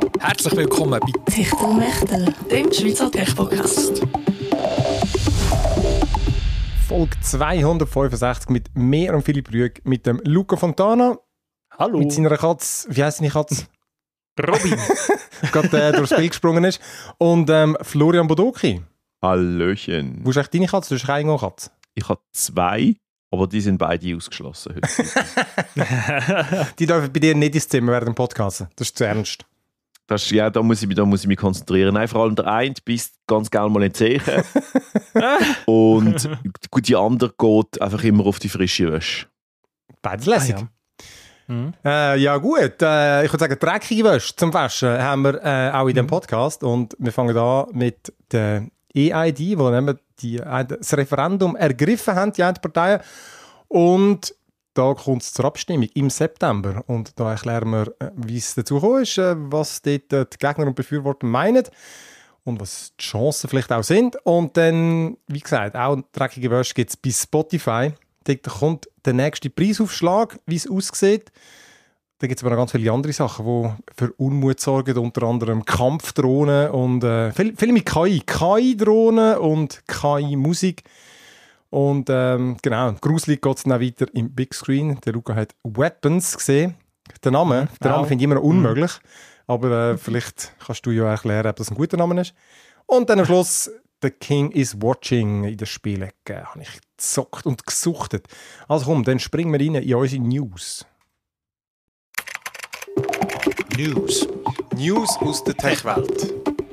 Herzlich willkommen bei Techtelmechtel, dem Schweizer Tech-Podcast. Folge 265 mit mir und Philipp Rüegg, mit dem Luca Fontana. Hallo. Mit seiner Katze, wie heisst seine Katze? Robin. Gerade durchs Bild gesprungen ist. Und Florian Bodoki. Hallöchen. Wo ist eigentlich deine Katze? Du hast keine Katze. Ich habe 2, aber die sind beide ausgeschlossen heute. Die dürfen bei dir nicht ins Zimmer während dem Podcast. Das ist zu ernst. Ja, da muss ich mich konzentrieren. Nein, vor allem der eine beißt ganz gerne mal in die Zeche. Und die andere geht einfach immer auf die frische Wäsche. Beides lässig. Ah, Ja gut, ich würde sagen, dreckige Wäsche zum Waschen haben wir auch in diesem Podcast. Und wir fangen an mit der EID, wo das Referendum ergriffen haben, die einen Parteien. Und da kommt es zur Abstimmung im September. Und da erklären wir, wie es dazu gekommen ist, was dort die Gegner und Befürworter meinen und was die Chancen vielleicht auch sind. Und dann, wie gesagt, auch dreckige Wäsche gibt es bei Spotify. Dort kommt der nächste Preisaufschlag, wie es aussieht. Da gibt es aber noch ganz viele andere Sachen, die für Unmut sorgen, unter anderem Kampfdrohnen und viel mit KI. KI-Drohnen und KI-Musik. Und genau, gruselig geht es dann auch weiter im Big Screen. Der Luca hat Weapons gesehen. Den Namen finde ich immer noch unmöglich. Aber vielleicht kannst du ja erklären, ob das ein guter Name ist. Und dann am Schluss «The King is Watching» in der Spielecke. Habe ich gezockt und gesuchtet. Also komm, dann springen wir rein in unsere News. News aus der Tech-Welt.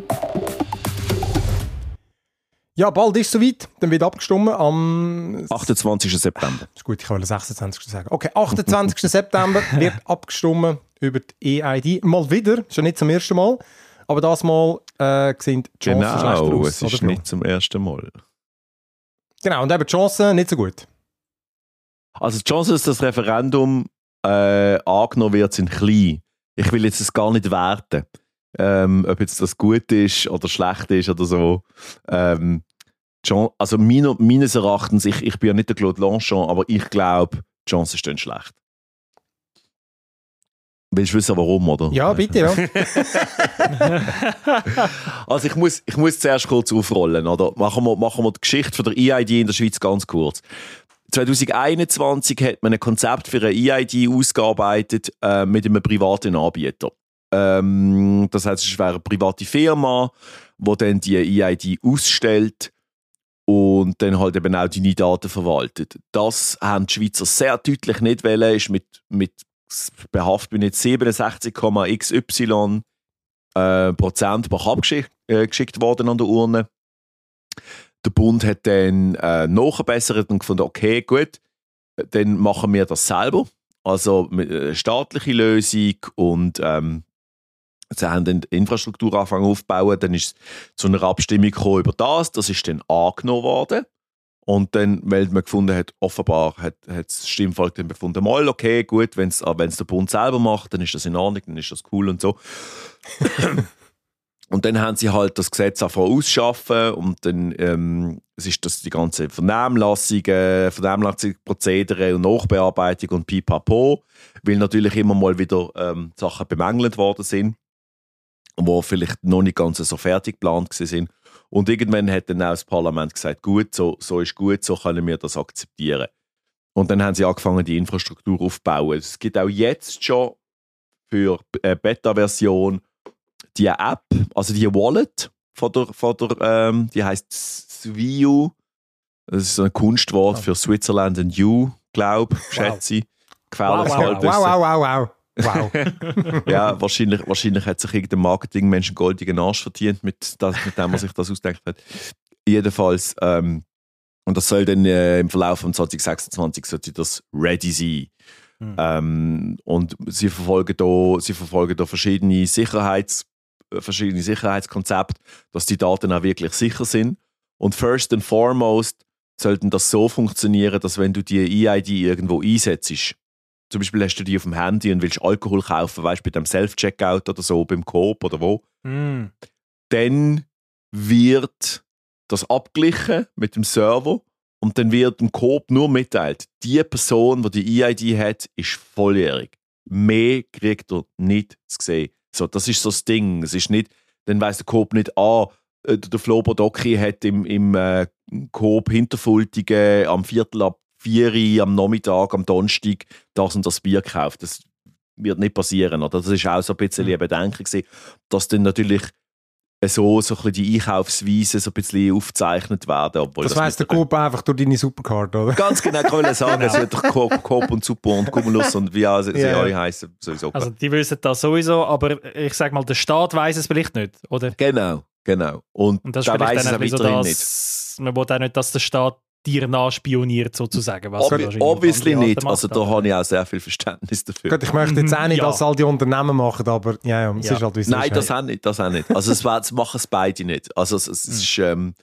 Ja, bald ist es soweit. Dann wird abgestimmt am 28. September. Ist gut, ich wollte 26. sagen. Okay, 28. September wird abgestimmt über die EID. Mal wieder, schon nicht zum ersten Mal. Aber das Mal sind die Chancen schlechter Genau, aus. es ist oder? nicht zum ersten Mal. Genau, und eben die Chancen nicht so gut. Also die Chance, dass das Referendum angenommen wird, sind klein. Ich will jetzt das gar nicht werten. Ob jetzt das gut ist oder schlecht ist oder so. Also meines Erachtens, ich bin ja nicht der Claude Lanchon, aber ich glaube, die Chancen stehen schlecht. Willst du wissen, warum, oder? Ja, bitte, ja. Also ich muss zuerst kurz aufrollen, oder? Machen wir die Geschichte von der EID in der Schweiz ganz kurz. 2021 hat man ein Konzept für eine EID ausgearbeitet mit einem privaten Anbieter. Das heißt, es wäre eine private Firma, die dann die EID ausstellt und dann halt eben auch deine Daten verwaltet. Das haben die Schweizer sehr deutlich nicht wollen, ist mit behaftet bin jetzt 67,xy Prozent abgeschickt worden an der Urne. Der Bund hat dann nachgebessert und gefunden, okay, gut, dann machen wir das selber. Also eine staatliche Lösung und sie haben dann die Infrastruktur angefangen aufzubauen. Dann ist es zu einer Abstimmung gekommen über das. Das ist dann angenommen worden. Und dann, weil man gefunden hat, offenbar hat das Stimmvolk dann befunden, mal okay, gut, wenn es der Bund selber macht, dann ist das in Ordnung, dann ist das cool und so. Und dann haben sie halt das Gesetz angefangen auszuschaffen und dann es ist das die ganze Vernehmlassungsprozedere und Nachbearbeitung und pipapo, weil natürlich immer mal wieder Sachen bemängelt worden sind, die vielleicht noch nicht ganz so fertig geplant sind. Und irgendwann hat dann auch das Parlament gesagt, gut, so ist gut, so können wir das akzeptieren. Und dann haben sie angefangen, die Infrastruktur aufzubauen. Es gibt auch jetzt schon für eine Beta-Version die App, also die Wallet die heisst Swiu. Das ist so ein Kunstwort für Switzerland and You, schätze ich. Gefährliches Halbwissen. Wow. Ja, wahrscheinlich hat sich irgendein Marketingmensch einen goldenen Arsch verdient, mit dem er sich das ausgedacht hat. Jedenfalls, und das soll dann im Verlauf von 2026 sollte das ready sein. Und sie verfolgen da verschiedene Sicherheitskonzepte, dass die Daten auch wirklich sicher sind. Und first and foremost sollten das so funktionieren, dass wenn du die EID irgendwo einsetzt, zum Beispiel hast du die auf dem Handy und willst Alkohol kaufen, weißt du, bei dem Self-Checkout oder so, beim Coop oder wo, dann wird das abgeglichen mit dem Server und dann wird dem Coop nur mitteilt, die Person, die die EID hat, ist volljährig. Mehr kriegt er nicht zu sehen. So, das ist so das Ding. Es ist nicht, dann weiss der Coop nicht, der Flo Bodocki hat im Coop Hinterfultigen am 3:45 am Nachmittag, am Donnerstag das und das Bier gekauft. Das wird nicht passieren. Oder? Das ist auch so ein bisschen ein Bedenken gewesen, dass dann natürlich so ein bisschen die Einkaufsweisen so ein bisschen aufgezeichnet werden. Obwohl das weiss der Coop einfach durch deine Supercard, oder? Ganz genau, kann ich sagen. Es wird doch Coop und Super und Cumulus und wie sie alle heißen sowieso. Also die wissen das sowieso, aber ich sag mal, der Staat weiss es vielleicht nicht, oder? Genau. Und das ist da vielleicht weiss es dann auch ein bisschen weiterhin so nicht. man will auch nicht, dass der Staat dir nachspioniert, sozusagen. Was Obviously nicht. Macht, also da habe ich auch sehr viel Verständnis dafür. Gut, ich möchte jetzt auch nicht, Ja. dass all die Unternehmen machen, aber es ist halt, wie es Nein, ist. das auch nicht. Also das machen es beide nicht. Also es ist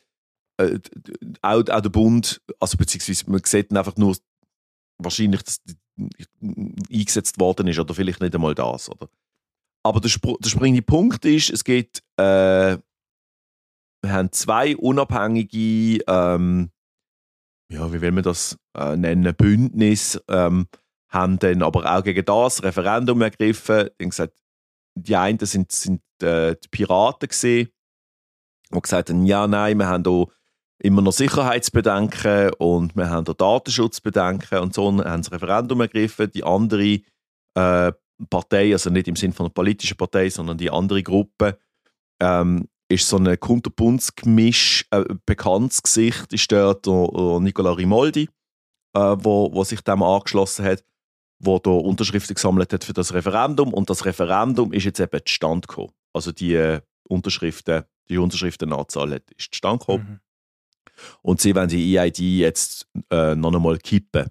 auch der Bund, also beziehungsweise man sieht dann einfach nur wahrscheinlich, dass eingesetzt worden ist oder vielleicht nicht einmal das. Oder? Aber der springende Punkt ist, es gibt wir haben 2 unabhängige wie will man das nennen, Bündnis, haben dann aber auch gegen das Referendum ergriffen. Die haben gesagt, die einen sind die Piraten gewesen, die gesagt haben, ja, nein, wir haben hier immer noch Sicherheitsbedenken und wir haben hier Datenschutzbedenken und so, haben das Referendum ergriffen. Die andere Partei, also nicht im Sinne von einer politischen Partei, sondern die andere Gruppe, ist so ein Kunterbundsgemisch, bekanntes Gesicht, ist dort der Nicola Rimoldi, wo sich dem angeschlossen hat, wo da Unterschriften gesammelt hat für das Referendum. Und das Referendum ist jetzt eben zustande gekommen. Also die Unterschriftenanzahl ist zustande gekommen. Mhm. Und sie wollen die EID jetzt noch einmal kippen.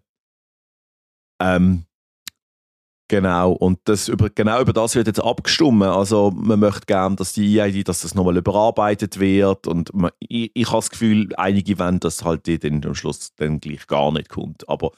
Genau, und genau über das wird jetzt abgestimmt. Also man möchte gerne, dass die EID, dass das nochmal überarbeitet wird. Und ich habe das Gefühl, einige wollen, dass halt die dann am Schluss dann gleich gar nicht kommt. Aber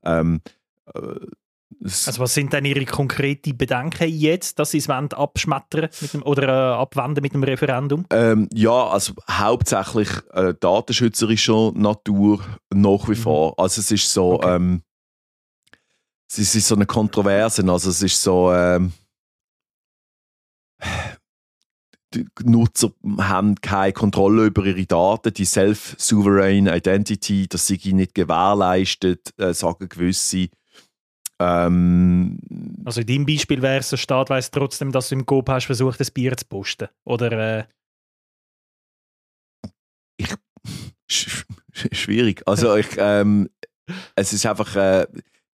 also was sind denn Ihre konkreten Bedenken jetzt, dass Sie es abschmettern oder abwenden mit dem Referendum? Ja, also hauptsächlich datenschützerischer Natur nach wie vor. Also es ist so, Okay. es ist so eine Kontroverse. Also es ist so, die Nutzer haben keine Kontrolle über ihre Daten, die Self-Sovereign Identity, das sei nicht gewährleistet, sagen gewisse. Also in deinem Beispiel wäre es, der Staat weiss trotzdem, dass du im Coop hast versucht, ein Bier zu posten. Oder Schwierig. Also es ist einfach,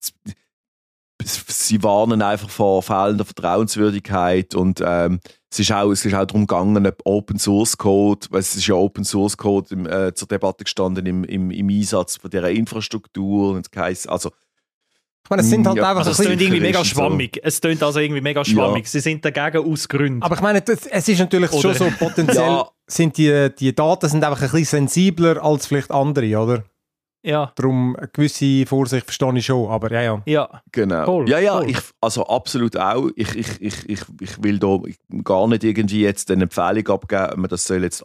sie warnen einfach vor fehlender Vertrauenswürdigkeit und es ist auch darum gegangen, ob Open Source Code, weil es ist ja Open Source Code zur Debatte gestanden im Einsatz von dieser Infrastruktur und also Ich meine, es sind halt einfach also es ein tönt bisschen... irgendwie mega so. schwammig. Es tönt also irgendwie mega schwammig. Sie sind dagegen aus Gründen. Aber ich meine, es ist natürlich schon Oder- so, potenziell Ja. sind die Daten sind einfach ein bisschen sensibler als vielleicht andere, oder? ja, Darum eine gewisse Vorsicht verstehe ich schon, aber ja. ja. genau. Voll, ja, voll. also absolut auch. Ich will da gar nicht irgendwie jetzt eine Empfehlung abgeben, das soll jetzt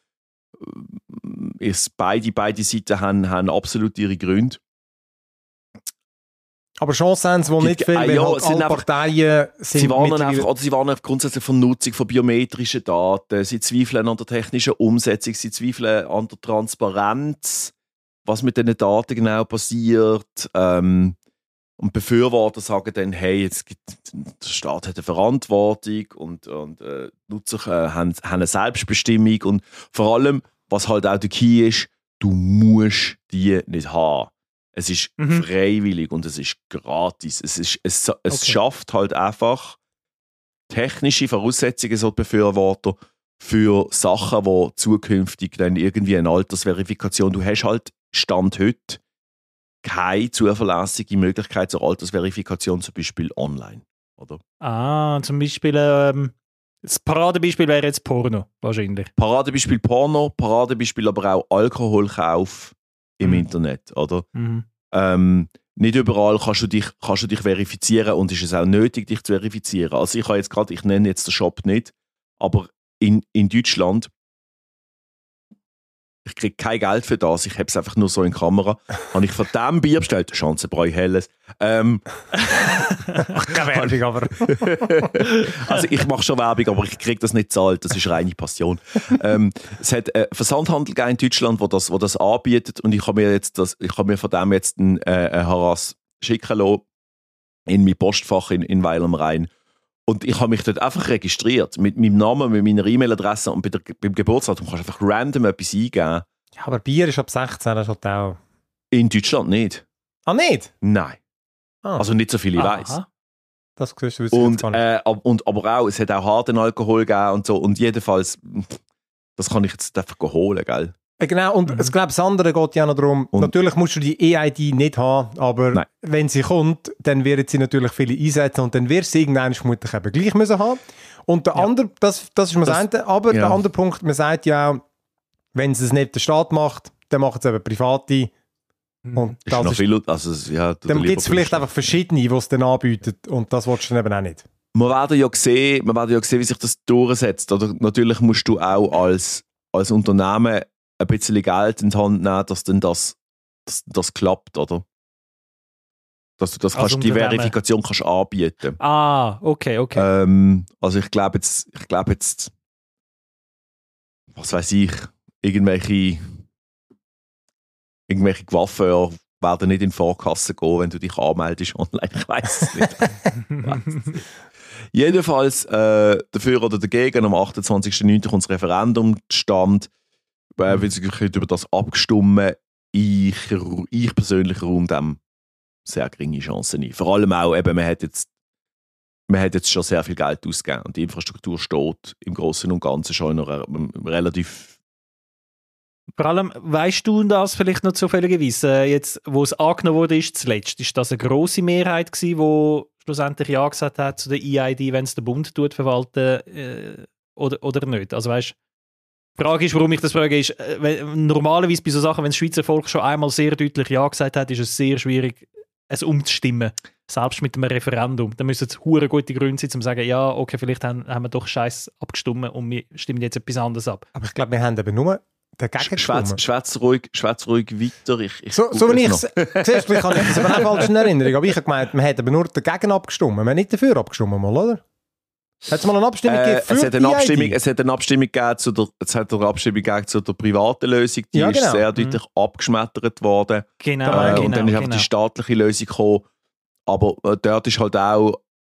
beide Seiten haben absolut ihre Gründe. Aber Chancen haben sie wohl nicht viel, weil ja, halt es sind alle einfach- Parteien sind Sie warnen mittlerweile- einfach grundsätzlich von der Nutzung von biometrischen Daten. Sie zweifeln an der technischen Umsetzung, sie zweifeln an der Transparenz, was mit diesen Daten genau passiert. Und Befürworter sagen dann, hey, der Staat hat eine Verantwortung und Nutzer haben eine Selbstbestimmung. Und vor allem, was halt auch der Key ist, du musst die nicht haben. Es ist freiwillig und es ist gratis. Es schafft halt einfach technische Voraussetzungen, so die Befürworter, für Sachen, die zukünftig dann irgendwie eine Altersverifikation, du hast halt Stand heute keine zuverlässige Möglichkeit zur Altersverifikation, zum Beispiel online, oder? Zum Beispiel das Paradebeispiel wäre jetzt Porno, wahrscheinlich. Paradebeispiel Porno, Paradebeispiel aber auch Alkoholkauf im Internet, oder? Mhm. Nicht überall kannst du dich verifizieren und ist es auch nötig, dich zu verifizieren. Also ich nenne jetzt den Shop nicht, aber in Deutschland Ich kriege kein Geld für das, ich habe es einfach nur so in die Kamera. Habe ich von diesem Bier bestellt, Schanzenbräu Helles. Keine Werbung, aber... Also ich mache schon Werbung, aber ich kriege das nicht gezahlt, das ist reine Passion. Es hat einen Versandhandel in Deutschland, wo das anbietet und ich habe mir von dem jetzt einen Harass schicken lassen in mein Postfach in Weil am Rhein. Und ich habe mich dort einfach registriert, mit meinem Namen, mit meiner E-Mail-Adresse und beim Geburtsdatum kannst du einfach random etwas eingeben. Ja, aber Bier ist ab 16, das ist halt auch... In Deutschland nicht. Ah, nicht? Nein. Ah. Also nicht so viel, ich weiss. Das siehst du aber auch, es hat auch harten Alkohol gegeben und so. Und jedenfalls, das kann ich jetzt einfach holen, gell? Genau, und ich glaube, das andere geht ja noch darum, natürlich musst du die EID nicht haben, aber wenn sie kommt, dann werden sie natürlich viele einsetzen und dann wirst du irgendwann vermutlich eben gleich müssen haben. Und der andere, das ist mir das eine, aber der andere Punkt, man sagt ja auch, wenn es nicht der Staat macht, dann machen es eben Private. Und das ist viel, dann gibt es vielleicht einfach verschiedene, die es dann anbieten und das willst du dann eben auch nicht. Wir werden ja sehen, wie sich das durchsetzt. Oder natürlich musst du auch als Unternehmen ein bisschen Geld in die Hand nehmen, dass dann das klappt, oder? Dass du das kannst, die Verifikation kannst anbieten. Ah, okay. Also ich glaube jetzt, was weiß ich, irgendwelche Waffen werden nicht in die Vorkasse gehen, wenn du dich anmeldest online. Ich weiss es nicht. Jedenfalls dafür oder dagegen, am 28.09. kommt das Referendum zustande. Weil sie über das abgestimmt, ich persönlich räume dem sehr geringe Chancen ein. Vor allem auch, eben, man hat jetzt schon sehr viel Geld ausgegeben und die Infrastruktur steht im Großen und Ganzen schon noch relativ. Vor allem, weißt du das vielleicht noch zufälligerweise, jetzt, wo es angenommen wurde, zuletzt, ist das eine grosse Mehrheit gewesen, die schlussendlich Ja gesagt hat zu der EID, wenn es der Bund verwalten oder nicht? Also weißt, die Frage ist, warum ich das frage, ist, normalerweise bei so Sachen, wenn das Schweizer Volk schon einmal sehr deutlich Ja gesagt hat, ist es sehr schwierig, es umzustimmen. Selbst mit einem Referendum. Da müssen es hure gute Gründe sein, um zu sagen, ja, okay, vielleicht haben wir doch Scheiß abgestimmt und wir stimmen jetzt etwas anderes ab. Aber ich glaube, wir haben eben nur dagegen gestimmt. Schwätz ruhig weiter. So wie ich es siehst, vielleicht habe ich das aber auch falsch in Erinnerung, aber ich habe gemeint, man hat aber nur dagegen abgestimmt, man hat nicht dafür abgestimmt, mal, oder? Hat es mal eine Abstimmung gegeben für es hat eine Abstimmung gegeben zu der privaten Lösung, die ist sehr deutlich abgeschmettert worden. Genau. Und dann ist einfach die staatliche Lösung gekommen. Aber dort ist halt auch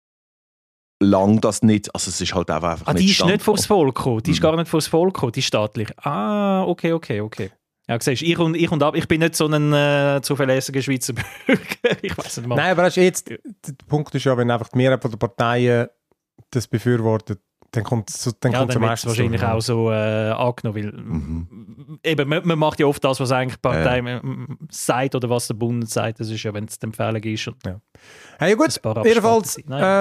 lang das nicht, also es ist halt auch einfach nicht. Die ist nicht vors Volk gekommen, die ist gar nicht vors Volk gekommen, die staatliche. Ah, okay. Ja, siehst, ich bin nicht so ein zuverlässiger Schweizer Bürger. Ich weiss nicht mal. Nein, aber jetzt, der Punkt ist ja, wenn einfach die Mehrheit der Parteien das befürwortet, dann kommt es wahrscheinlich auch so angenommen, weil eben, man macht ja oft das, was eigentlich die Partei sagt oder was der Bund sagt, das ist ja, wenn es die Empfehlung ist. Und ja gut, jedenfalls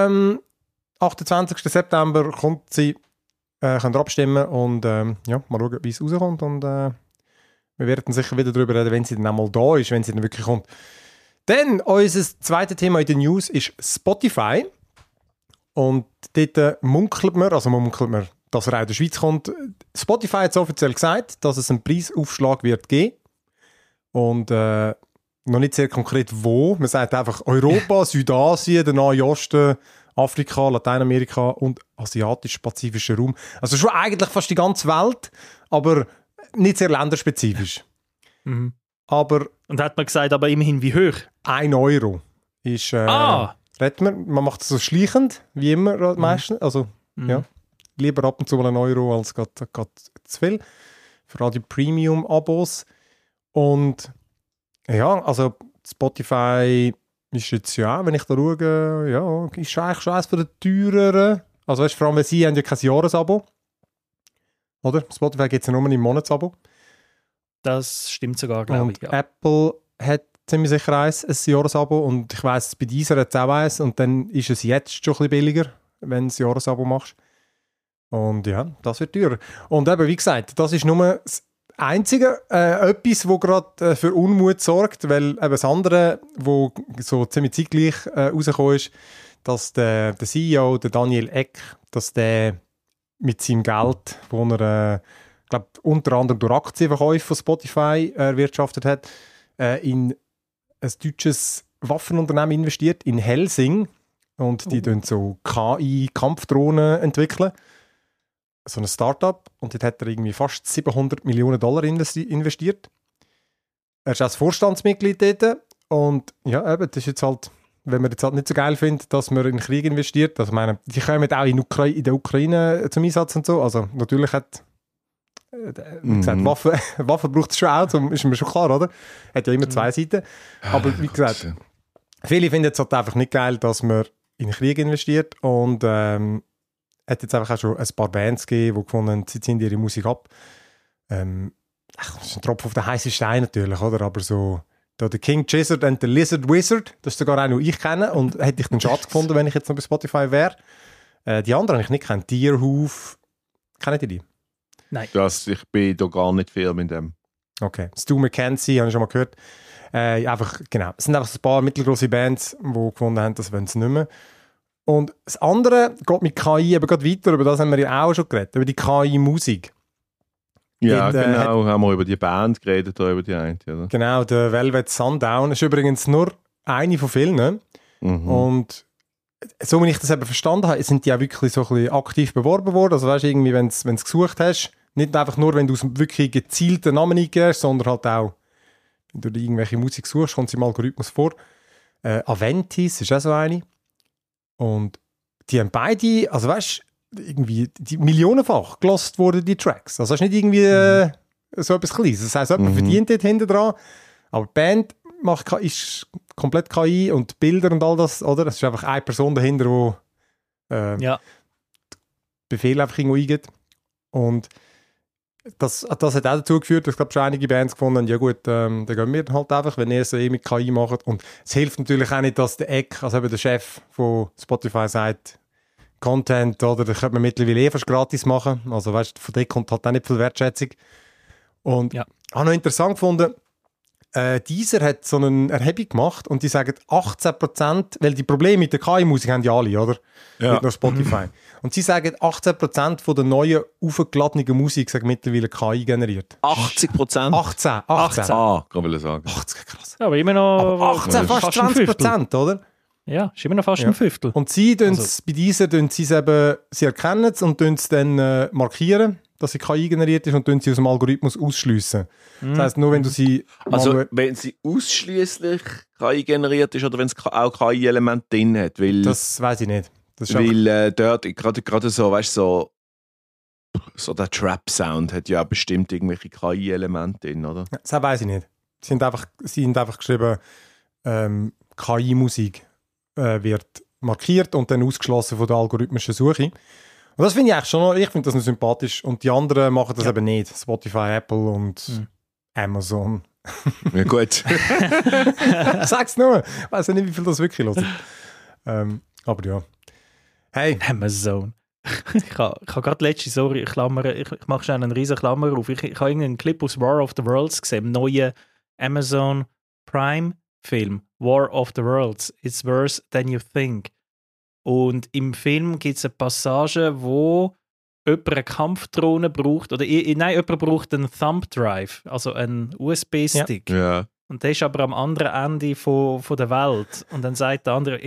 28. September kommt sie, könnt ihr abstimmen und mal schauen, wie es rauskommt und wir werden sicher wieder darüber reden, wenn sie dann einmal da ist, wenn sie dann wirklich kommt. Dann, unser zweites Thema in den News ist Spotify. Und dort munkelt man, dass er auch in der Schweiz kommt. Spotify hat es offiziell gesagt, dass es einen Preisaufschlag wird geben. Und noch nicht sehr konkret wo. Man sagt einfach Europa, Südasien, der Nahe Osten, Afrika, Lateinamerika und asiatisch-pazifischer Raum. Also schon eigentlich fast die ganze Welt, aber nicht sehr länderspezifisch. Aber, und hat man gesagt, aber immerhin wie hoch? 1 Euro ist... Man macht es so schleichend, wie immer meistens. Also, ja, lieber ab und zu mal 1 Euro als gerade zu viel. Für all die Premium-Abos. Und ja, also Spotify ist jetzt ja, wenn ich da schaue, ja, ist eigentlich schon eines von den teureren. Also weißt, vor allem, weil sie haben ja kein Jahresabo. Oder? Spotify gibt es ja nur ein Monatsabo. Das stimmt sogar, glaube ich. Ja. Apple hat ziemlich sicher ein Jahresabo und ich weiss, bei dieser hat es auch eins und dann ist es jetzt schon ein bisschen billiger, wenn du ein Jahresabo machst. Und ja, das wird teurer. Und eben, wie gesagt, das ist nur das Einzige, etwas, das gerade für Unmut sorgt, weil eben das andere, wo so ziemlich zeitgleich rausgekommen ist, dass der CEO, der Daniel Ek, dass der mit seinem Geld, wo er, glaube unter anderem durch Aktienverkäufe von Spotify erwirtschaftet hat, in ein deutsches Waffenunternehmen investiert, in Helsing. Und die so KI-Kampfdrohnen entwickeln. So ein Startup. Und dort hat er irgendwie fast $700 Millionen investiert. Er ist als Vorstandsmitglied dort. Und ja, eben, das ist jetzt halt, wenn man jetzt halt nicht so geil findet, dass man in den Krieg investiert. Also, ich meine, die kommen auch in der Ukraine zum Einsatz und so. Also, natürlich hat, wie gesagt, Waffen braucht es schon auch, ist mir schon klar, oder? Hat ja immer zwei Seiten. Aber wie gesagt, viele finden es halt einfach nicht geil, dass man in den Krieg investiert. Und hat jetzt einfach auch schon ein paar Bands gegeben, die gefunden haben, sie ziehen ihre Musik ab. Das ist ein Tropfen auf den heißen Stein natürlich, oder? Aber so da der King Gizzard and the Lizard Wizard, das ist sogar einer, den ich kenne, und hätte ich den Schatz gefunden, wenn ich jetzt noch bei Spotify wäre. Die anderen habe ich nicht kennt. Deerhoof, kennt ihr die? Nein. Ich bin da gar nicht viel mit dem. Okay. Stu McKenzie, habe ich schon mal gehört. Einfach, genau. Es sind einfach so ein paar mittelgroße Bands, die gefunden haben, das wollen sie nicht mehr. Und das andere geht mit KI eben gerade weiter, über das haben wir ja auch schon geredet, über die KI-Musik. Ja, Dort, genau. Haben wir über die Band geredet, oder über die eine, oder? Genau, der Velvet Sundown ist übrigens nur eine von vielen. Und so wie ich das eben verstanden habe, sind die auch wirklich so ein bisschen aktiv beworben worden. Also weißt du, irgendwie, wenn du es gesucht hast, nicht einfach nur, wenn du es wirklich gezielten Namen eingibst, sondern halt auch, wenn du irgendwelche Musik suchst, kommt sie im Algorithmus vor. Aventis ist auch so eine. Und die haben beide, also weißt du, irgendwie die millionenfach gelost wurden, die Tracks. Also das ist nicht irgendwie so etwas Kleines. Das heisst, jemand verdient dort hinten dran. Aber die Band ist komplett KI und Bilder und all das, oder? Es ist einfach eine Person dahinter, die Befehle einfach irgendwo eingibt. Und das hat auch dazu geführt, dass ich glaube schon einige Bands gefunden haben, ja gut, dann gehen wir halt einfach, wenn ihr es mit KI macht. Und es hilft natürlich auch nicht, dass der Eck, also eben der Chef von Spotify sagt, Content, oder, das könnte man mittlerweile fast gratis machen. Also weißt du, von dem kommt halt auch nicht viel Wertschätzung. Und ich habe noch interessant gefunden, dieser hat so eine Erhebung gemacht und die sagen 18%, weil die Probleme mit der KI-Musik haben die alle, oder? Ja. Nicht nur Spotify. Und sie sagen, 18% von der neuen, aufgeladenen Musik sagt mittlerweile KI generiert. 80%? 18. Kann ich sagen. 80, krass. Ja, aber immer noch. Aber 18, fast 20%, oder? Ja, ist immer noch fast ein Fünftel. Und sie bei dieser sie erkennen es und es dann markieren, dass sie KI generiert ist und sie aus dem Algorithmus ausschliessen. Das heisst, nur wenn du sie... Also wenn sie ausschließlich KI generiert ist oder wenn es auch KI-Elemente drin hat? Weil, das weiß ich nicht. Das ist weil dort, gerade so, weißt du, so der Trap-Sound hat ja auch bestimmt irgendwelche KI-Elemente drin, oder? Das weiß ich nicht. Sie haben einfach geschrieben, KI-Musik wird markiert und dann ausgeschlossen von der algorithmischen Suche. Und das finde ich eigentlich schon, ich finde das noch sympathisch. Und die anderen machen das eben nicht. Spotify, Apple und Amazon. Ja gut. Sag's nur. Ich weiss ja nicht, wie viel das wirklich los ist. Aber ja. Hey. Amazon. Ich habe gerade letzte, ich mache schon einen riesen Klammer auf. Ich habe irgendeinen Clip aus War of the Worlds gesehen, im neuen Amazon Prime Film. War of the Worlds. It's worse than you think. Und im Film gibt es eine Passage, wo jemand eine Kampfdrohne braucht, oder jemand braucht einen Thumb Drive, also einen USB-Stick. Ja. Und der ist aber am anderen Ende von der Welt. Und dann sagt der andere,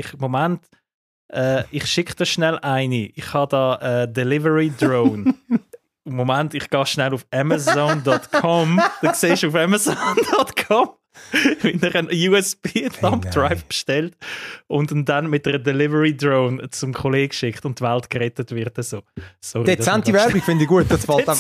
ich schicke dir schnell eine. Ich habe da einen Delivery Drone. Moment, ich gehe schnell auf Amazon.com. Dann siehst du auf Amazon.com, wenn er einen USB-Thumb-Drive bestellt und ihn dann mit einer Delivery-Drone zum Kollegen schickt und die Welt gerettet wird. So. Sorry, dezente Werbung finde ich gut. Das fällt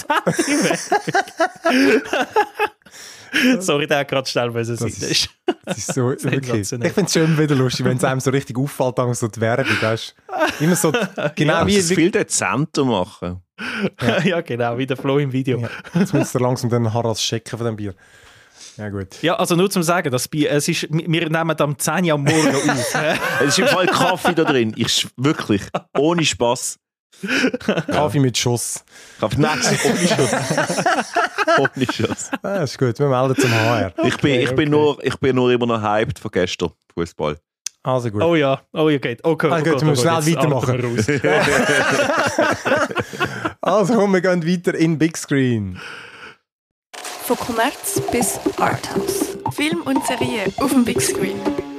Sorry, der hat gerade schnell sein. Das ist so wirklich. Ich finde es schon wieder lustig, wenn es einem so richtig auffällt, dann so die Werbung. Weißt? Immer so, genau wie es viel dezenter machen. Ja, genau, wie der Flo im Video. Ja, jetzt muss er langsam den Harras checken von dem Bier. Ja, gut. Ja, also nur zum Sagen, das Bier, wir nehmen am 10 Uhr am Morgen auf. Es ist im Fall Kaffee da drin. Wirklich, ohne Spass. Kaffee mit Schuss. Nein, ohne Schuss. Ohne Schuss. Ah, ist gut, wir melden zum HR. Ich bin nur immer noch hyped von gestern, Fußball. Also gut. Oh ja, geht. Okay, wir müssen schnell weitermachen. Also komm, wir gehen weiter in Big Screen. Von Kommerz bis Arthouse. Film und Serie auf dem Big Screen.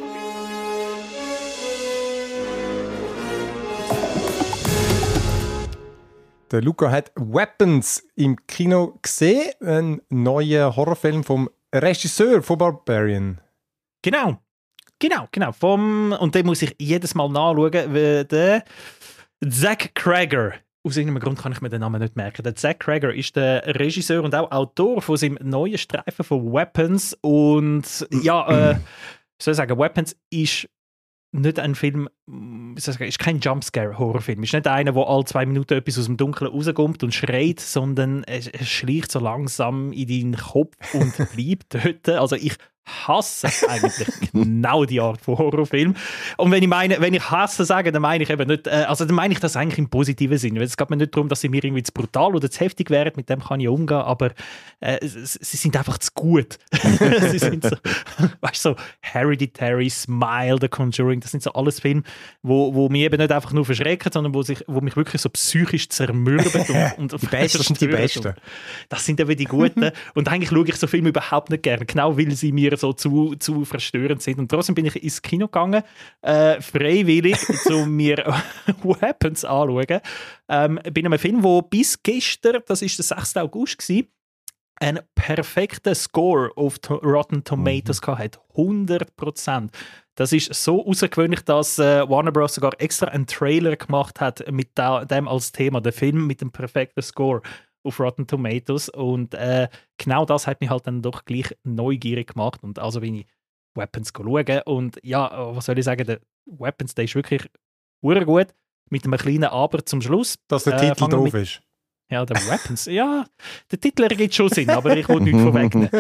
Der Luca hat Weapons im Kino gesehen, ein neuer Horrorfilm vom Regisseur von Barbarian. Genau. Und den muss ich jedes Mal nachschauen, weil der Zach Cregger, aus irgendeinem Grund kann ich mir den Namen nicht merken. Der Zach Cregger ist der Regisseur und auch Autor von seinem neuen Streifen von Weapons. Und soll ich sagen, Weapons ist nicht ein Film, ist kein Jumpscare-Horrorfilm. Ist nicht einer, der alle 2 Minuten etwas aus dem Dunkeln rauskommt und schreit, sondern es schleicht so langsam in deinen Kopf und bleibt dort. Also ich hasse eigentlich genau die Art von Horrorfilm. Und wenn ich hasse sage, dann meine ich eben nicht, dann meine ich das eigentlich im positiven Sinne. Es geht mir nicht darum, dass sie mir irgendwie zu brutal oder zu heftig wären, mit dem kann ich umgehen, aber sie sind einfach zu gut. Sie sind so, weißt du, so Hereditary, Smile, The Conjuring, das sind so alles Filme, wo mich eben nicht einfach nur verschrecken, sondern wo mich wirklich so psychisch zermürben und die Besten sind die Besten. Das sind eben die Guten. Und eigentlich schaue ich so Filme überhaupt nicht gerne, genau weil sie mir so zu verstörend sind. Und trotzdem bin ich ins Kino gegangen, freiwillig, um mir Weapons anzuschauen. Bei einem Film, der bis gestern, das ist der 6. August, war, einen perfekten Score auf Rotten Tomatoes hatte. 100%. Das ist so außergewöhnlich, dass Warner Bros. Sogar extra einen Trailer gemacht hat mit dem als Thema. Der Film mit dem perfekten Score auf Rotten Tomatoes. Und genau das hat mich halt dann doch gleich neugierig gemacht. Und also bin ich Weapons schauen. Und ja, was soll ich sagen, der Weapons, der ist wirklich gut. Mit einem kleinen Aber zum Schluss. Dass der Titel drauf ist. Ja, der Weapons. Ja, der Titel ergibt schon Sinn, aber ich will nichts vorwegnehmen.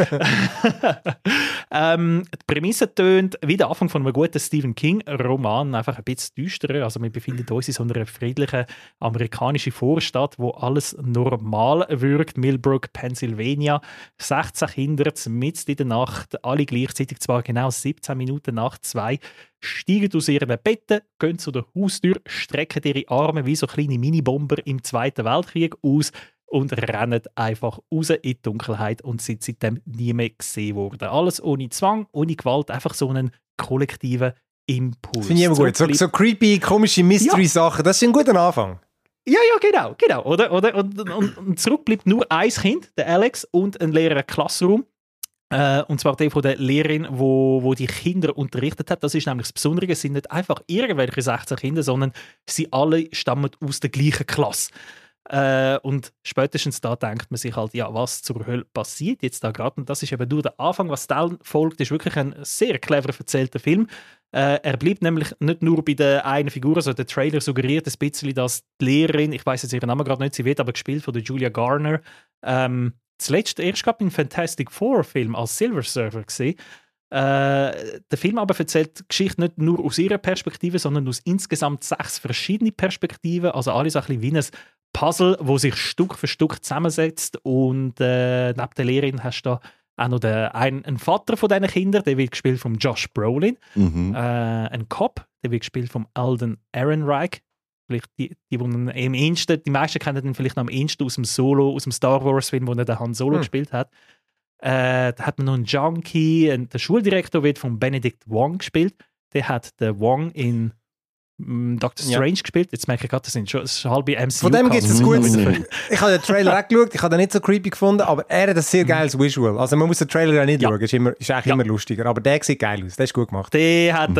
Die Prämisse tönt wie der Anfang von einem guten Stephen King-Roman, einfach ein bisschen düsterer. Also wir befinden uns in so einer friedlichen amerikanischen Vorstadt, wo alles normal wirkt. Millbrook, Pennsylvania. 16 Kinder mitten in der Nacht, alle gleichzeitig, zwar genau 17 Minuten nach 2, steigen aus ihren Betten, gehen zu der Haustür, strecken ihre Arme wie so kleine Minibomber im Zweiten Weltkrieg aus und rennen einfach raus in die Dunkelheit und sind seitdem nie mehr gesehen worden. Alles ohne Zwang, ohne Gewalt, einfach so einen kollektiven Impuls. Finde ich immer gut. So creepy, komische Mystery-Sachen, das ist ein guter Anfang. Ja, genau. Oder? Und zurück bleibt nur ein Kind, der Alex, und ein leerer Klassraum. Und zwar der von der Lehrerin, wo die Kinder unterrichtet hat. Das ist nämlich das Besondere. Es sind nicht einfach irgendwelche 16 Kinder, sondern sie alle stammen aus der gleichen Klasse. Und spätestens da denkt man sich halt, ja, was zur Hölle passiert jetzt da gerade? Und das ist eben nur der Anfang. Was dann folgt, ist wirklich ein sehr clever erzählter Film. Er bleibt nämlich nicht nur bei der einen Figur, also der Trailer suggeriert ein bisschen, dass die Lehrerin, ich weiß jetzt ihren Namen gerade nicht, sie wird aber gespielt von der Julia Garner, zuletzt erst gerade im Fantastic Four-Film als Silver Surfer gesehen. Der Film aber erzählt die Geschichte nicht nur aus ihrer Perspektive, sondern aus insgesamt 6 verschiedenen Perspektiven. Also alles ein bisschen wie ein Puzzle, wo sich Stück für Stück zusammensetzt. Und neben der Lehrerin hast du da auch noch einen Vater von diesen Kindern, der wird gespielt von Josh Brolin. Ein Cop, der wird gespielt von Alden Ehrenreich. Vielleicht die im ehesten, die meisten kennen den vielleicht noch am ehesten aus dem Star Wars Film, wo er den Han Solo gespielt hat. Da hat man noch einen Junkie, der Schuldirektor wird von Benedict Wong gespielt. Der hat den Wong in Doctor Strange gespielt. Jetzt merke ich gerade, das sind schon halbe MCU. Von dem gibt es ein gutes. Ich habe den Trailer auch geschaut, ich habe den nicht so creepy gefunden, aber er hat ein sehr geiles Visual. Also man muss den Trailer ja nicht schauen, ist eigentlich immer lustiger, aber der sieht geil aus, der ist gut gemacht. Der hat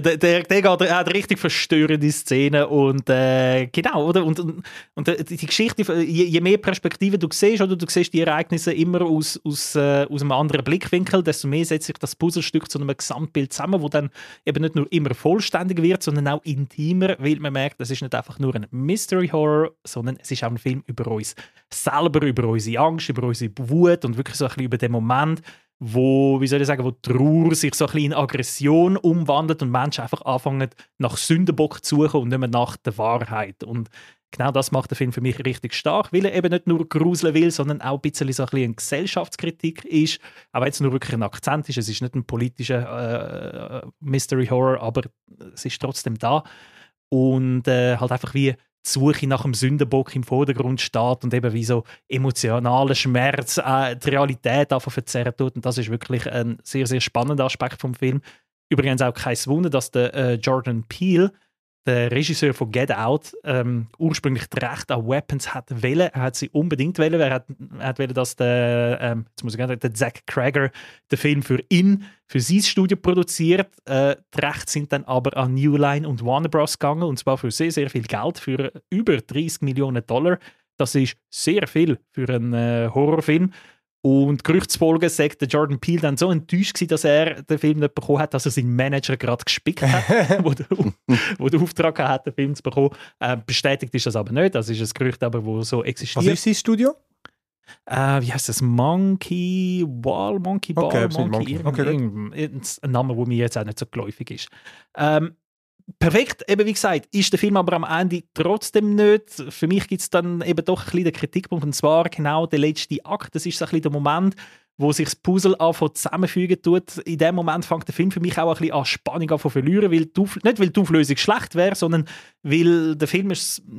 richtig verstörende Szenen und genau, oder? Und die Geschichte, je mehr Perspektiven du siehst, oder du siehst die Ereignisse immer aus einem anderen Blickwinkel, desto mehr setzt sich das Puzzlestück zu einem Gesamtbild zusammen, wo dann eben nicht nur immer vollständig wird, sondern auch intimer, weil man merkt, das ist nicht einfach nur ein Mystery Horror, sondern es ist auch ein Film über uns selber, über unsere Angst, über unsere Wut und wirklich so ein bisschen über den Moment, wo die Trauer sich so ein bisschen in Aggression umwandelt und Menschen einfach anfangen, nach Sündenbock zu suchen und nicht mehr nach der Wahrheit. Und genau das macht der Film für mich richtig stark, weil er eben nicht nur gruseln will, sondern auch ein bisschen so ein bisschen eine Gesellschaftskritik ist. Auch wenn es nur wirklich ein Akzent ist, es ist nicht ein politischer Mystery Horror, aber es ist trotzdem da. Und halt einfach wie die Suche nach dem Sündenbock im Vordergrund steht und eben wie so emotionaler Schmerz die Realität einfach verzerrt tut. Und das ist wirklich ein sehr, sehr spannender Aspekt vom Film. Übrigens auch kein Wunder, dass der Jordan Peele, der Regisseur von Get Out, ursprünglich das Recht an Weapons hat wollen. Er hat sie unbedingt wollen. Er hat wollen, dass der Zack Cregger den Film für sein Studio produziert. Die Rechte sind dann aber an New Line und Warner Bros. Gegangen, und zwar für sehr, sehr viel Geld, für über $30 Millionen. Das ist sehr viel für einen Horrorfilm. Und Gerüchte zufolge sagt der Jordan Peele dann so enttäuscht gewesen, dass er den Film nicht bekommen hat, dass er seinen Manager gerade gespickt hat, wo der Auftrag hat, den Film zu bekommen. Bestätigt ist das aber nicht. Das ist ein Gerücht, aber wo so existiert. Was ist sein Studio? Wie heißt das? Monkey Ball? Okay, ein Name, der mir jetzt auch nicht so geläufig ist. Perfekt, eben wie gesagt, ist der Film aber am Ende trotzdem nicht. Für mich gibt es dann eben doch ein bisschen den Kritikpunkt, und zwar genau der letzte Akt. Das ist so ein bisschen der Moment, wo sich das Puzzle anfängt zusammenfügen tut. In dem Moment fängt der Film für mich auch ein bisschen an Spannung an zu verlieren, nicht weil die Auflösung schlecht wäre, sondern weil der Film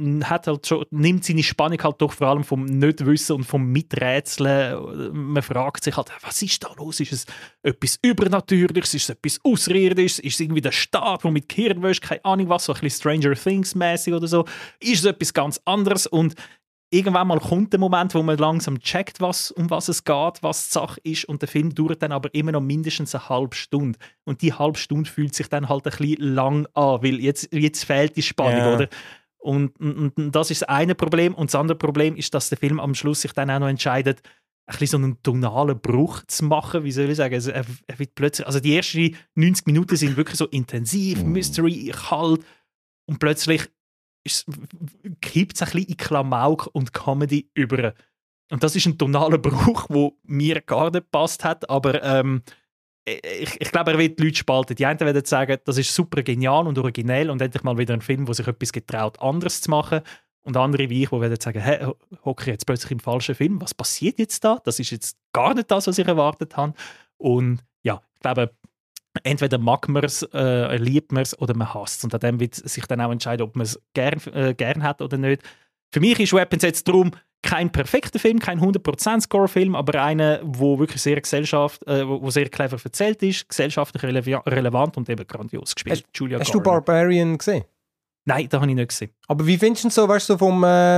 nimmt seine Spannung halt doch vor allem vom Nichtwissen und vom Miträtseln. Man fragt sich halt, was ist da los? Ist es etwas Übernatürliches? Ist es etwas Außerirdisches? Ist es irgendwie der Staat, der mit Gehirn wäscht? Keine Ahnung was, so ein bisschen Stranger Things-mäßig oder so. Ist es etwas ganz anderes? Und irgendwann mal kommt der Moment, wo man langsam checkt, um was es geht, was die Sache ist, und der Film dauert dann aber immer noch mindestens eine halbe Stunde. Und die halbe Stunde fühlt sich dann halt ein bisschen lang an, weil jetzt fehlt die Spannung, oder? Und das ist das eine Problem. Und das andere Problem ist, dass der Film am Schluss sich dann auch noch entscheidet, ein bisschen so einen tonalen Bruch zu machen. Wie soll ich sagen? Also er wird plötzlich, also die ersten 90 Minuten sind wirklich so intensiv, Mystery, kalt, und plötzlich kippt es ein bisschen in Klamauk und Comedy über. Und das ist ein tonaler Bruch, der mir gar nicht gepasst hat, aber ich glaube, er wird die Leute spalten. Die einen werden sagen, das ist super genial und originell und endlich mal wieder ein Film, der sich etwas getraut, anderes zu machen. Und andere wie ich, die werden sagen, hey, hocke ich jetzt plötzlich im falschen Film? Was passiert jetzt da? Das ist jetzt gar nicht das, was ich erwartet habe. Und ja, ich glaube, entweder mag man es, liebt man es oder man hasst es. Und an dem wird sich dann auch entscheiden, ob man es gern hat oder nicht. Für mich ist Weapons jetzt darum kein perfekter Film, kein 100% Score-Film, aber einer, wo wirklich sehr wo sehr clever erzählt ist, gesellschaftlich relevant und eben grandios gespielt. Hast du Barbarian gesehen? Nein, das habe ich nicht gesehen. Aber wie findest du so, weißt du,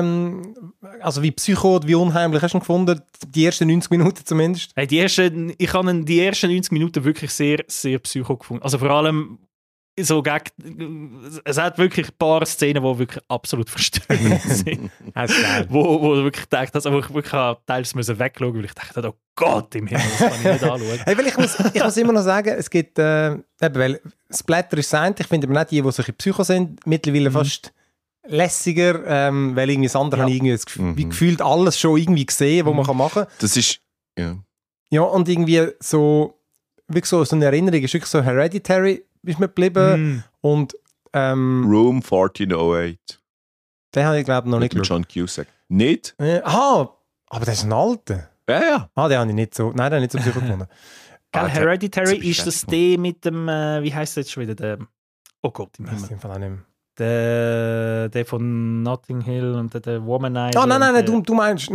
also wie Psycho, wie unheimlich hast du ihn gefunden? Die ersten 90 Minuten zumindest? Hey, ich habe die ersten 90 Minuten wirklich sehr, sehr Psycho gefunden. Also vor allem so es hat wirklich ein paar Szenen, die wirklich absolut verstörend sind. wo du wirklich denkst, also wo ich wirklich teils wegschauen, weil ich dachte, oh Gott, im Himmel, das kann ich nicht anschauen. Hey, weil ich muss immer noch sagen, es gibt, weil Splatter ist sein, ich finde aber nicht die solche Psycho sind, mittlerweile fast lässiger, weil irgendwie das andere habe ich irgendwie gefühlt alles schon irgendwie gesehen, was man machen kann. Das ist, ja, und irgendwie so, wirklich so eine Erinnerung, ist wirklich so Hereditary, ist mir geblieben. Und Room 1408. Den habe ich, glaube ich, noch mit nicht John Cusack. Nicht? Aber das ist ein alter. Ja. Den habe ich nicht so, nein, den habe ich nicht so psycho gefunden. Hereditary ist das der mit dem, wie heisst das jetzt schon wieder? Der, oh Gott, im Himmel. Der von Notting Hill und der Womanizer. Nein, du meinst,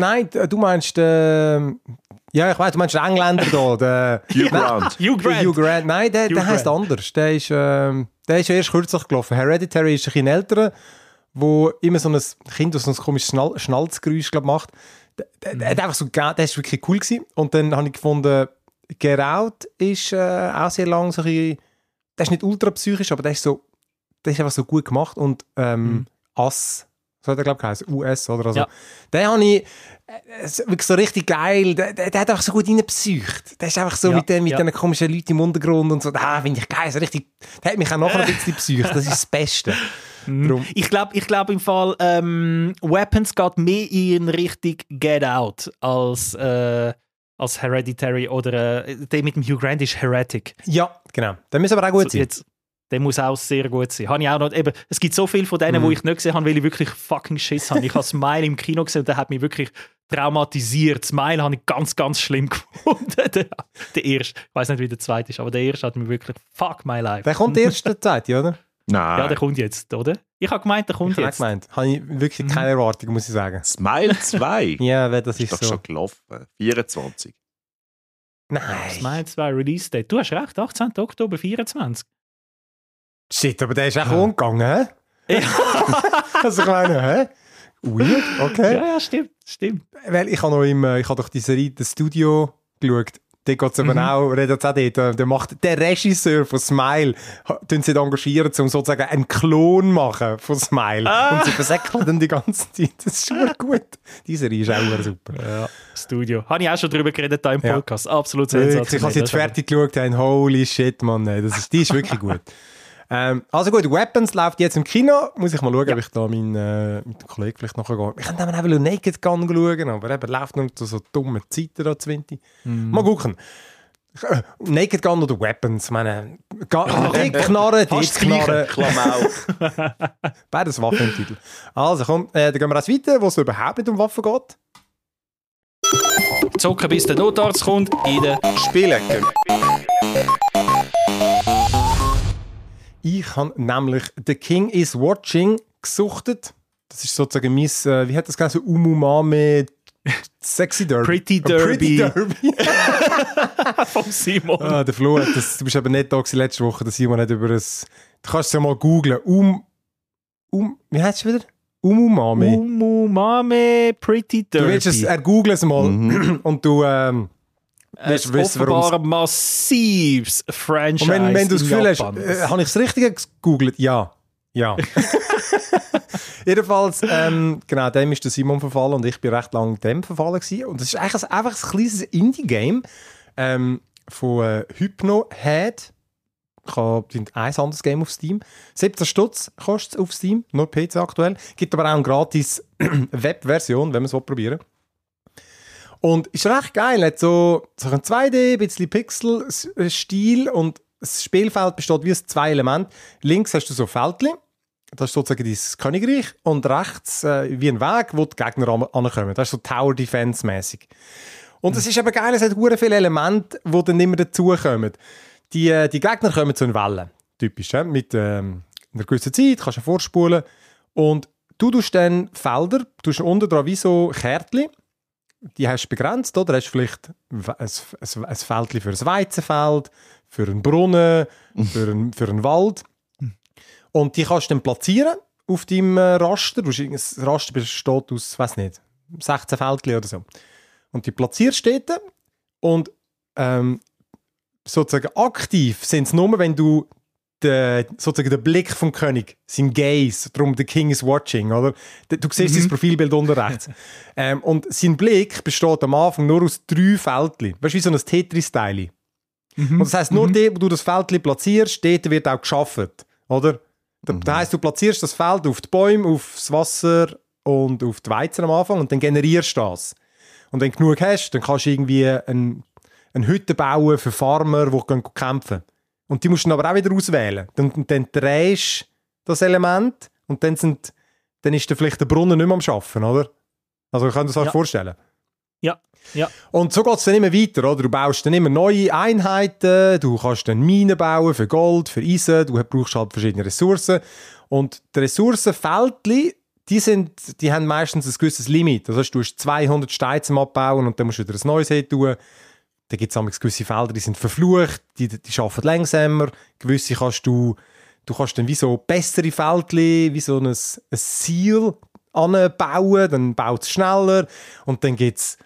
ja, ich weiß, du meinst den Engländer da. Hugh Grant. Nein, der heisst anders. Der ist erst kürzlich gelaufen. Hereditary ist ein bisschen älterer, wo immer so ein Kind, das so ein komisches Schnalzgeräusch macht. Der ist wirklich cool gewesen. Und dann habe ich gefunden, Get Out ist auch sehr lang so ein bisschen, der ist nicht ultra psychisch, aber der ist einfach so gut gemacht. Und Us, so hat er, glaube ich, geheißen, US oder so. Ja. Den habe ich wirklich so richtig geil, der hat einfach so gut reingepsycht. Der ist einfach so mit diesen komischen Leuten im Untergrund und so, finde ich geil, so richtig, der hat mich auch nachher ein bisschen psycht, das ist das Beste. Ich glaube im Fall, Weapons geht mehr in Richtung Get Out als Hereditary oder der mit dem Hugh Grant ist Heretic. Ja, genau. Der muss aber auch gut sein. Der muss auch sehr gut sein. Habe ich auch noch, eben, es gibt so viele von denen, die ich nicht gesehen habe, weil ich wirklich fucking Schiss habe. Ich habe Smile im Kino gesehen und der hat mich wirklich traumatisiert. Smile habe ich ganz, ganz schlimm gefunden. Der erste, ich weiß nicht, wie der zweite ist, aber der erste hat mich wirklich fuck my life. Der kommt der erste, der zweite, oder? Nein. Ja, der kommt jetzt, oder? Ich habe gemeint, der kommt Ich habe jetzt. gemeint. Habe ich wirklich keine Erwartungen, muss ich sagen. Smile 2? Ja, weil das ist Ist doch so. schon gelaufen. 24. Nein. Smile 2 Release Date. Du hast recht, 18. Oktober 24. Shit, aber der ist auch umgegangen, hä? Ja, Also ich meine, hä? Weird, okay. ja, stimmt. Weil ich habe noch ich habe doch die Serie «Das Studio» geschaut. Da geht es eben auch, redet auch dort, der macht der Regisseur von Smile, tun sie engagieren, um sozusagen einen Klon machen von Smile. Und sie versäckeln dann die ganze Zeit. Das ist schon gut. Die Serie ist auch super. Ja, Studio. Habe ich auch schon drüber geredet hier im Ja. Podcast. Absolut Wirklich, sensationell. ich habe sie jetzt fertig geschaut und holy shit, Mann, ey, die ist wirklich gut. Also gut, Weapons läuft jetzt im Kino. Muss ich mal schauen, ob ich da mit dem Kollegen vielleicht nachher gehe. Ich könnte auch Naked Gun schauen, aber eben läuft nur zu so dummen Zeiten da, 20. Mal gucken. Naked Gun oder Weapons, ich meine, die Knarre, die Knarre. Klamauk. Beides Waffentitel. Also komm, dann gehen wir jetzt weiter, wo es überhaupt nicht um Waffen geht. Zocken, bis der Notarzt kommt in der Spielecke. Ich habe nämlich The King is Watching gesuchtet. Das ist sozusagen mein, wie hat das geheißen? Umumame Sexy Derby. Pretty Derby. Pretty Derby. von Simon. Der Flo, du bist aber nicht da gewesen letzte Woche. Der Simon hat über das... Du kannst es ja mal googlen. Wie heißt es wieder? Umumame. Umumame Pretty Du Derby. willst es, google es mal. Und du wirst wissen, warum offenbar massives Franchise. Und wenn du das in Gefühl hast, Japan. habe ich es richtig gegoogelt? Ja. Jedenfalls, genau, dem ist der Simon verfallen und ich bin recht lange dem verfallen gewesen. Und das ist eigentlich einfach ein kleines Indie-Game von Hypnohead. Ich habe ein anderes Game auf Steam. 17 Stutz kostet es auf Steam, nur PC aktuell. Gibt aber auch eine gratis Web-Version, wenn man es probieren will. Und ist recht geil, hat so ein 2D, ein bisschen Pixel-Stil und das Spielfeld besteht wie aus 2 Elementen. Links hast du so Feldchen, das ist sozusagen dein Königreich und rechts wie ein Weg, wo die Gegner ankommen. Das ist so Tower-Defense-mäßig. Und es ist eben geil, es hat sehr viele Elemente, die dann immer dazukommen. Die Gegner kommen zu den Wellen, typisch, mit einer gewissen Zeit, kannst du vorspulen und du tust dann Felder, du hast unten dran wie so Kärtchen, die hast du begrenzt, oder? Hast du vielleicht ein Feldchen für ein Weizenfeld, für einen Brunnen, für einen Wald. Und die kannst du dann platzieren auf deinem Raster. Das Raster besteht aus, weiß nicht, 16 Feldchen oder so. Und die platzierst du dort und sozusagen aktiv sind es nur, wenn du sozusagen der Blick vom König, sein Gaze, darum the King is watching, oder? Du siehst sein Profilbild unten rechts. Und sein Blick besteht am Anfang nur aus 3 Feldchen. Weißt du, wie so ein Tetris-Teil. Und das heisst, nur dort, wo du das Feldchen platzierst, dort wird auch geschafft, oder? Das heisst, du platzierst das Feld auf die Bäume, auf das Wasser und auf die Weizen am Anfang und dann generierst du das. Und wenn du genug hast, dann kannst du irgendwie eine Hütte bauen für Farmer, die kämpfen. Und die musst du dann aber auch wieder auswählen. Dann drehst du das Element und dann ist dann vielleicht der Brunnen nicht mehr am Arbeiten, oder? Also ich kann das vorstellen. Ja. Und so geht es dann immer weiter, oder? Du baust dann immer neue Einheiten, du kannst dann Minen bauen für Gold, für Eisen, du brauchst halt verschiedene Ressourcen. Und die Ressourcenfeldchen, die haben meistens ein gewisses Limit. Das heißt, du hast 200 Steine zum Abbauen und dann musst du wieder ein neues hin tun. Da gibt es gewisse Felder, die sind verflucht, die arbeiten langsamer. Gewisse kannst du dann wie so bessere Feldchen, wie so ein Ziel anbauen, dann baut es schneller. Und dann gibt es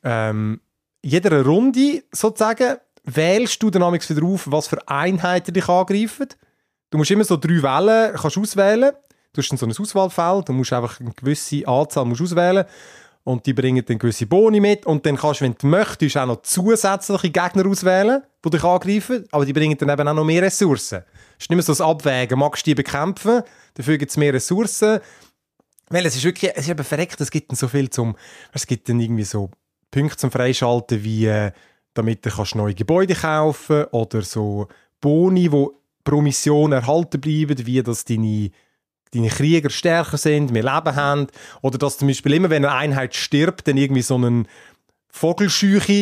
jeder Runde sozusagen, wählst du dann wieder auf, was für Einheiten dich angreifen. Du musst immer so 3 Wellen kannst auswählen. Du hast dann so ein Auswahlfeld, du musst einfach eine gewisse Anzahl auswählen. Und die bringen dann gewisse Boni mit. Und dann kannst du, wenn du möchtest, auch noch zusätzliche Gegner auswählen, die dich angreifen. Aber die bringen dann eben auch noch mehr Ressourcen. Es ist nicht mehr so das Abwägen. Magst du die bekämpfen? Dafür gibt es mehr Ressourcen. Weil es ist eben verreckt, es gibt dann so viel es gibt dann irgendwie so Punkte zum Freischalten, wie damit du neue Gebäude kaufen oder so Boni, die pro Mission erhalten bleiben, wie dass deine Krieger stärker sind, mehr Leben haben. Oder dass zum Beispiel immer, wenn eine Einheit stirbt, dann irgendwie so einen Vogelscheuche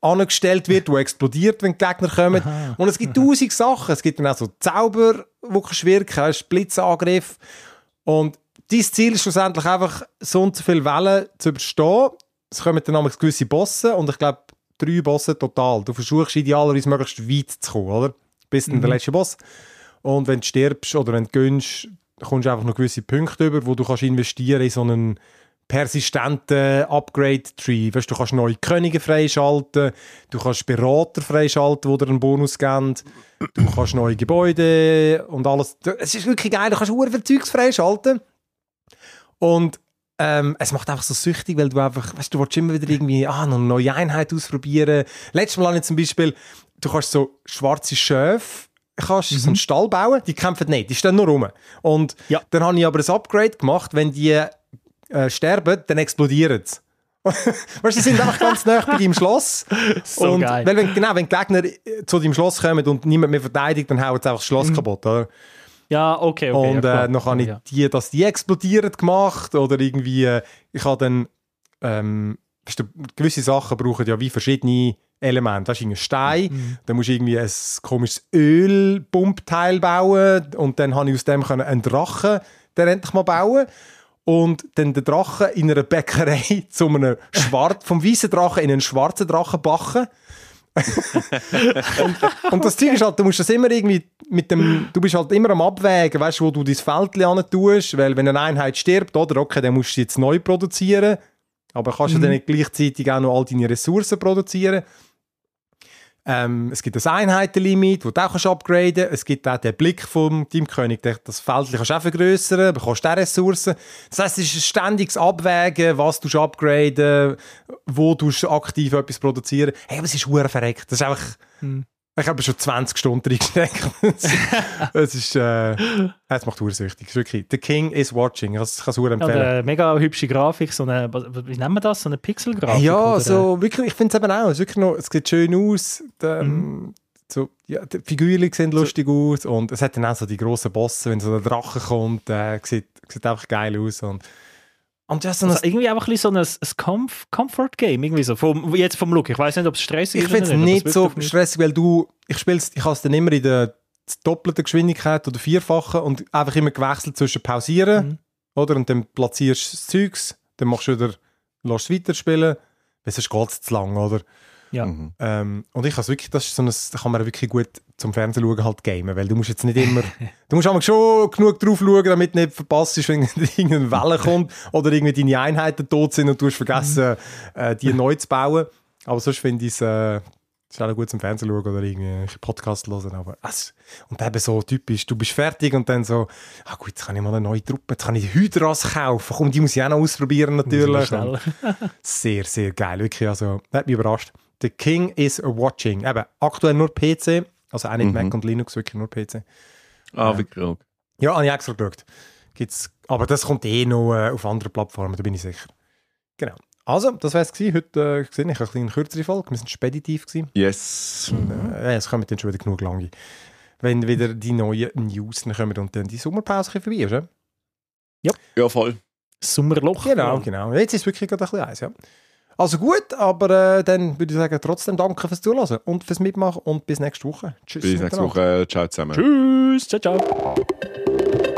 angestellt wird, der explodiert, wenn die Gegner kommen. Aha. Und es gibt 1000 Sachen. Es gibt dann auch so Zauber, die kannst wirken, hast Blitzangriff. Und dein Ziel ist schlussendlich einfach, so und so viele Wellen zu überstehen. Es kommen dann nämlich gewisse Bosse und ich glaube 3 Bosse total. Du versuchst idealerweise möglichst weit zu kommen, oder? Bis dann der letzte Boss. Und wenn du stirbst oder wenn du gönnst, kommst du einfach noch gewisse Punkte über, wo du kannst investieren in so einen persistenten Upgrade-Tree. Weißt, du kannst neue Könige freischalten, du kannst Berater freischalten, die dir einen Bonus geben, du kannst neue Gebäude und alles. Es ist wirklich geil, du kannst sehr viel Zeugs freischalten. Und es macht einfach so süchtig, weil du einfach, weißt, du willst immer wieder irgendwie noch eine neue Einheit ausprobieren. Letztes Mal habe ich zum Beispiel, du kannst so schwarze Schöfe, kannst so einen Stall bauen, die kämpfen nicht, die stehen nur rum. Und dann habe ich aber ein Upgrade gemacht, wenn die sterben, dann explodieren sie. Weißt du, sie sind einfach ganz nah bei deinem Schloss. So und geil. Weil wenn die Gegner zu deinem Schloss kommen und niemand mehr verteidigt, dann hauen sie einfach das Schloss kaputt, oder? Ja, okay. Und ja, noch habe ich dass die explodieren gemacht oder irgendwie, ich habe dann, weißt du, gewisse Sachen brauchen ja wie verschiedene Elemente. Weißt du, einen Stein, dann musst du irgendwie ein komisches Ölpumpteil bauen und dann habe ich aus dem einen Drachen dann endlich mal bauen. Und dann den Drachen in einer Bäckerei vom weißen Drachen in einen schwarzen Drachen backen. und das Zeug ist halt, du musst das immer irgendwie du bist halt immer am Abwägen, weißt du, wo du dein Feld hin tust, weil wenn eine Einheit stirbt, oder, okay, dann musst du sie jetzt neu produzieren, aber kannst du dann nicht gleichzeitig auch noch all deine Ressourcen produzieren. Es gibt ein Einheitenlimit, das du auch upgraden kannst. Es gibt auch den Blick vom Teamkönig, das Feld kannst du auch vergrössern, bekommst auch Ressourcen. Das heisst, es ist ein ständiges Abwägen, was du upgraden, wo du aktiv etwas produzieren. Hey, aber es ist verdammt verreckt. Das ist einfach... Ich habe schon 20 Stunden reingesteckt. Es macht ursüchtig. Wirklich, The King is watching. Ich kann es sehr empfehlen. Ja, mega hübsche Grafik, so eine, wie nennen wir das? So eine Pixelgrafik? Ja, oder? so, wirklich, ich finde es eben auch. Es sieht schön aus. So, ja, die Figuren sehen lustig aus. Und es hat dann auch so die grossen Bosse, wenn so der Drache kommt, sieht einfach geil aus. Und ja, so also irgendwie einfach so ein Comfort-Game, irgendwie so, jetzt vom Look. Ich weiß nicht, ob es stressig ist. Ich finde es nicht so stressig, weil ich habe es dann immer in der doppelten Geschwindigkeit oder vierfachen und einfach immer gewechselt zwischen pausieren, oder? Und dann platzierst du das Zeugs, dann lässt du weiterspielen, weil sonst geht es zu lang, oder? Ja. Und ich habe wirklich, da kann man wirklich gut zum Fernsehen schauen halt gamen, weil du musst jetzt nicht immer, du musst schon genug drauf schauen, damit du nicht verpasst, wenn irgendeine Welle kommt oder irgendwie deine Einheiten tot sind und du hast vergessen, die neu zu bauen. Aber sonst finde ich es ist auch gut zum Fernsehen schauen oder irgendwie einen Podcast hören. Aber und eben so typisch, du bist fertig und dann so, gut, jetzt kann ich mal eine neue Truppe, jetzt kann ich die Hydras kaufen, komm, die muss ich auch noch ausprobieren natürlich. Sehr, sehr geil, wirklich, also, das hat mich überrascht. The King is watching. Eben, aktuell nur PC, also auch nicht Mac und Linux, wirklich nur PC. Wirklich auch. Ja, habe ich extra geschaut. Aber das kommt noch auf anderen Plattformen, da bin ich sicher. Genau. Also, das war es gewesen. Heute gesehen, ich habe eine kürzere Folge. Wir waren speditiv gewesen. Yes. Es kommen dann schon wieder genug lange. Wenn wieder die neuen News kommen und dann die Sommerpause vorbei ist, oder? Ja, voll. Sommerloch. Genau. Jetzt ist es wirklich gerade ein bisschen heiß, ja. Also gut, aber dann würde ich sagen, trotzdem danke fürs Zuhören und fürs Mitmachen und bis nächste Woche. Tschüss. Bis nächste Woche. Ciao zusammen. Tschüss. Ciao, ciao.